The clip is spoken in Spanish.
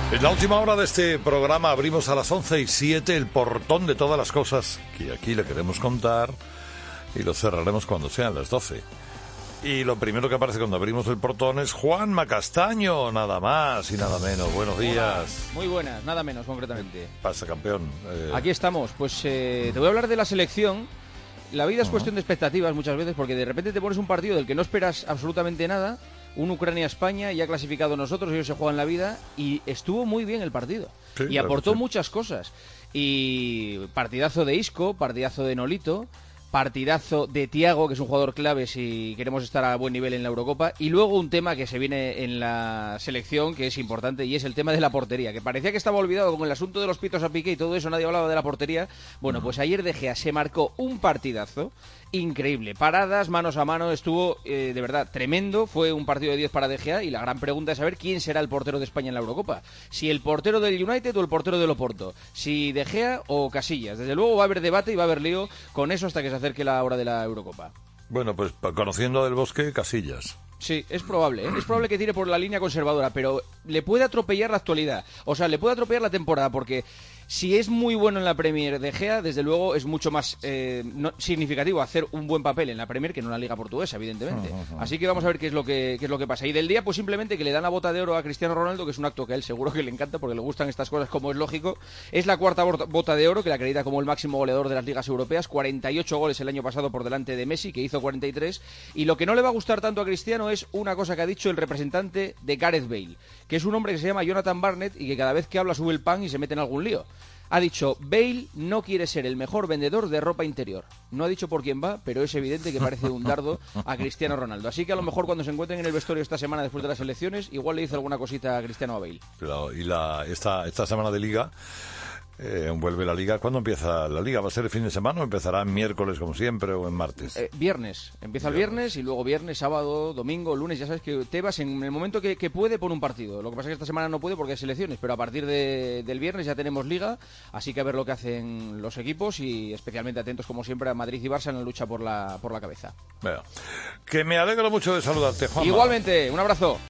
En la última hora de este programa abrimos a las 11:07 el portón de todas las cosas que aquí le queremos contar y lo cerraremos cuando sean las 12. Y lo primero que aparece cuando abrimos el portón es Juanma Castaño, nada más y nada menos. Buenos días. Muy buenas, nada menos concretamente. Pasa, campeón. Aquí estamos. Pues te voy a hablar de la selección. La vida es cuestión de expectativas muchas veces, porque de repente te pones un partido del que no esperas absolutamente nada, un Ucrania-España, ya clasificado nosotros, ellos se juegan la vida, y estuvo muy bien el partido. Sí, y aportó sí. muchas cosas. Y partidazo de Isco, partidazo de Nolito, partidazo de Thiago, que es un jugador clave si queremos estar a buen nivel en la Eurocopa, y luego un tema que se viene en la selección que es importante, y es el tema de la portería, que parecía que estaba olvidado con el asunto de los pitos a Piqué y todo eso, nadie hablaba de la portería. Bueno, pues ayer De Gea se marcó un partidazo increíble, paradas, manos a mano, estuvo de verdad tremendo, fue un partido de 10 para De Gea, y la gran pregunta es saber quién será el portero de España en la Eurocopa, si el portero del United o el portero del Oporto, si De Gea o Casillas. Desde luego va a haber debate y va a haber lío con eso hasta que se acerque la hora de la Eurocopa. Bueno, pues conociendo a Del Bosque, Casillas. Sí, es probable, ¿eh? Es probable que tire por la línea conservadora, pero le puede atropellar la actualidad, o sea, le puede atropellar la temporada, porque si es muy bueno en la Premier De Gea, desde luego es mucho más significativo hacer un buen papel en la Premier que en una liga portuguesa, evidentemente. Así que vamos a ver qué es lo que pasa. Y del día, pues simplemente que le dan la bota de oro a Cristiano Ronaldo, que es un acto que a él seguro que le encanta, porque le gustan estas cosas, como es lógico. Es la cuarta bota de oro, que le acredita como el máximo goleador de las ligas europeas, 48 goles el año pasado por delante de Messi, que hizo 43. Y lo que no le va a gustar tanto a Cristiano es una cosa que ha dicho el representante de Gareth Bale, que es un hombre que se llama Jonathan Barnett y que cada vez que habla sube el pan y se mete en algún lío. Ha dicho, Bale no quiere ser el mejor vendedor de ropa interior. No ha dicho por quién va, pero es evidente que parece un dardo a Cristiano Ronaldo. Así que a lo mejor cuando se encuentren en el vestuario esta semana después de las elecciones, igual le dice alguna cosita a Cristiano a Bale. Claro, y esta semana de Liga, vuelve la Liga. ¿Cuándo empieza la Liga? ¿Va a ser el fin de semana o empezará en miércoles como siempre o en martes? Viernes. Empieza el viernes y luego viernes, sábado, domingo, lunes. Ya sabes que Tebas en el momento que puede pone un partido. Lo que pasa es que esta semana no puede porque hay selecciones, pero a partir del viernes ya tenemos Liga, así que a ver lo que hacen los equipos y especialmente atentos como siempre a Madrid y Barça en la lucha por la cabeza. Bueno, que me alegro mucho de saludarte, Juanma. Igualmente, un abrazo.